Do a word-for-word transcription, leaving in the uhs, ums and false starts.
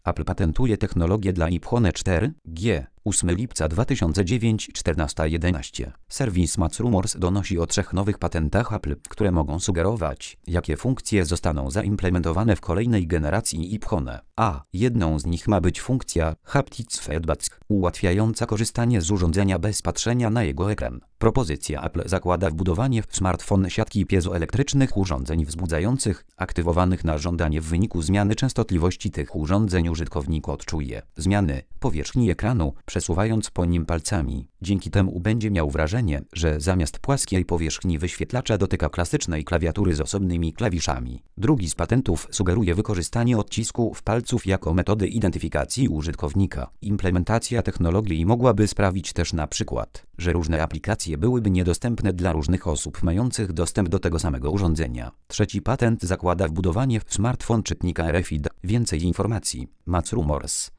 Apple patentuje technologię dla iPhone cztery G. ósmego lipca dwa tysiące dziewiątego, czternasta jedenaście. Serwis MathRumors donosi o trzech nowych patentach Apple, które mogą sugerować, jakie funkcje zostaną zaimplementowane w kolejnej generacji iPhone. A. Jedną z nich ma być funkcja Haptic Feedback, ułatwiająca korzystanie z urządzenia bez patrzenia na jego ekran. Propozycja Apple zakłada wbudowanie w smartfon siatki piezoelektrycznych urządzeń wzbudzających, aktywowanych na żądanie w wyniku zmiany częstotliwości tych urządzeń użytkownik odczuje zmiany powierzchni ekranu, przesuwając po nim palcami. Dzięki temu będzie miał wrażenie, że zamiast płaskiej powierzchni wyświetlacza dotyka klasycznej klawiatury z osobnymi klawiszami. Drugi z patentów sugeruje wykorzystanie odcisków palców jako metody identyfikacji użytkownika. Implementacja technologii mogłaby sprawić też na przykład, że różne aplikacje byłyby niedostępne dla różnych osób mających dostęp do tego samego urządzenia. Trzeci patent zakłada wbudowanie w smartfon czytnika R F I D. Więcej informacji. MathRumors.